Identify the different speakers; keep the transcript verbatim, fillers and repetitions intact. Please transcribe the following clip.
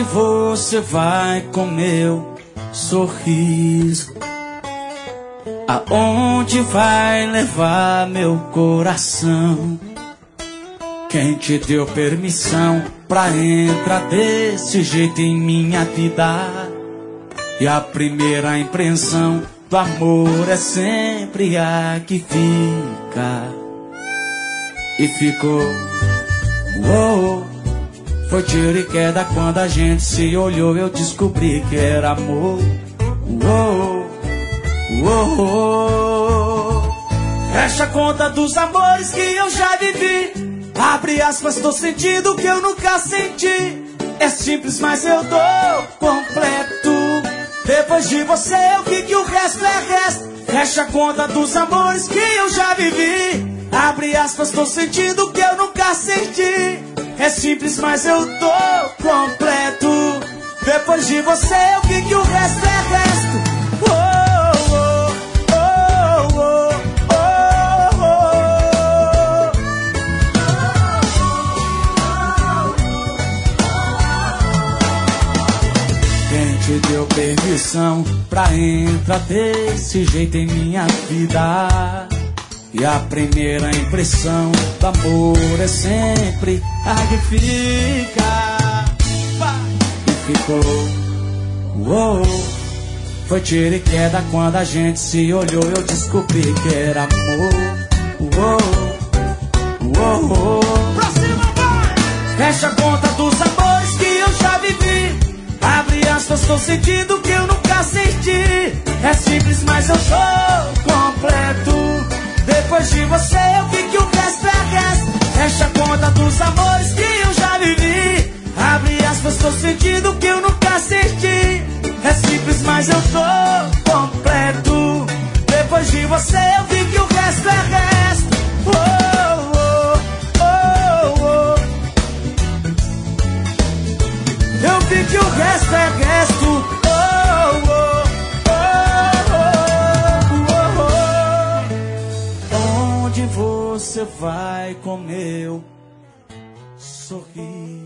Speaker 1: você vai com meu sorriso? Aonde vai levar meu coração? Quem te deu permissão pra entrar desse jeito em minha vida? E a primeira impressão do amor é sempre a que fica. E ficou, uou, foi tiro e queda quando a gente se olhou. Eu descobri que era amor. Uou, uou, fecha a conta dos amores que eu já vivi. Abre aspas, tô sentindo o que eu nunca senti. É simples, mas eu dou completo. Depois de você eu vi que o resto é resto. Fecha a conta dos amores que eu já vivi. Abre aspas, tô sentindo o que eu nunca senti. É simples, mas eu dou completo. Depois de você eu vi que o resto é resto. Oh, oh, oh, oh, oh, oh. Quem te deu permissão pra entrar desse jeito em minha vida? E a primeira impressão do amor é sempre a que fica. E ficou, uou, foi tiro e queda quando a gente se olhou. Eu descobri que era amor. Uou, uou, uou. Próxima, vai! Fecha a conta dos amores que eu já vivi. Abre aspas, tô sentindo o que eu nunca senti. É simples, mas eu sou completo. Depois de você eu vi que o resto é resto. Fecha a conta dos amores que eu já vivi. Abre aspas, tô sentindo o que eu nunca senti. É simples, mas eu tô completo. Depois de você eu vi que o resto é resto. Oh, oh, oh, oh. Eu vi que o resto é resto. Oh, oh, você vai com meu sorriso.